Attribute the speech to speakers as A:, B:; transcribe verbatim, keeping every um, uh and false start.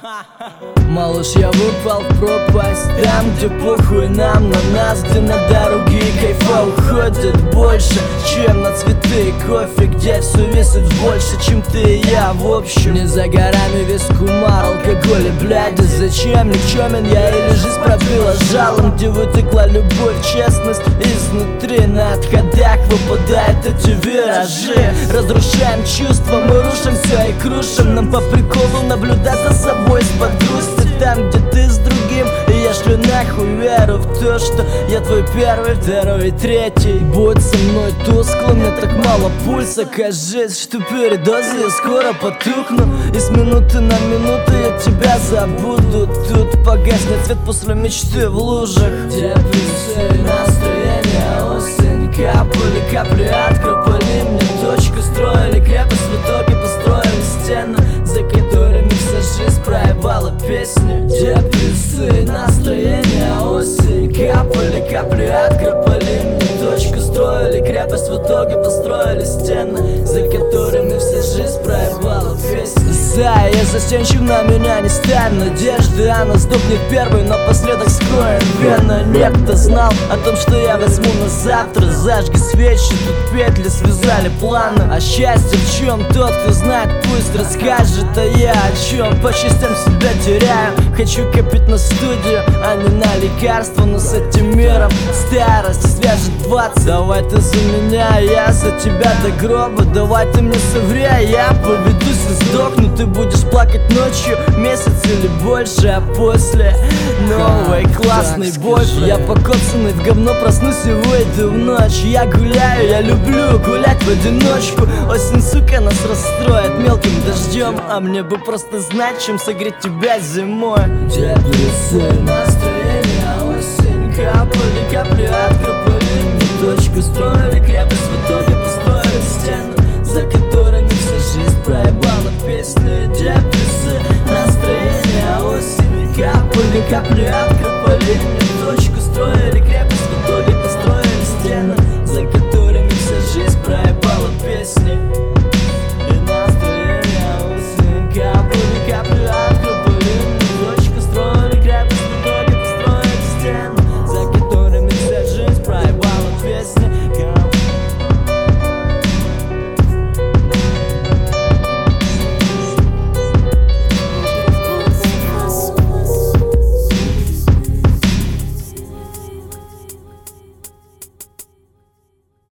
A: Малыш, я выпал в пропасть, там, где похуй нам на нас, где на дороге кайфа уходит больше, чем на цветы и кофе, где все весит больше, чем ты и я. В общем, не за горами весь кумар, алкоголь и бляди. Зачем никчемен я или жизнь пробила жалом, где вытекла любовь, честность изнутри. На отходах выпадают эти виражи, разрушаем чувства, мы рушим все и крушим. Нам по приколу наблюдать за собой из-под грусти, там, где ты с другим, и я шлю нахуй веру в то, что я твой первый, второй и третий. Будь со мной тускло, мне так мало пульса, кажется, что передозы, я скоро потухну, и с минуты на минуту я тебя забуду. Тут погаснет свет после мечты в лужах, где плюсы настроение, осень, капли, капли откропали мне точку, строили крепость, в итоге построили стену, за которыми вся жизнь проебала песню. Где плюсы настроение, осень, капли, капли откропали мне точку, строили крепость, в итоге построили стены, за которыми вся жизнь проебала песню. Да, я застенчив, на меня не ставь надежды, она сдохнет первой, напоследок скроем вены. Некто знал о том, что я возьму на завтра, зажги свечи, тут петли связали планы. А счастье в чем? Тот, кто знает, пусть расскажет, а я о чем? По частям себя теряю, хочу копить на студию, а не на лекарства. Но с этим миром старость свяжет двадцать. Давай ты за меня, я за тебя до гроба. Давай ты мне соври, а я поведусь и сдохну. Ты будешь плакать ночью, месяц или больше, а после новой классной бой я покоцанный в говно проснусь и выйду в ночь. Я гуляю, я люблю гулять в одиночку. Осень, сука, нас расстроит мелким дождем, а мне бы просто знать, чем согреть тебя зимой. Где плюсы настроение, осень, капли, капли откропали мне точку, строили крепость, в итоге построили стену, за которыми вся жизнь проебала песни. Где плюсы настроение, осень, капли, капли откропали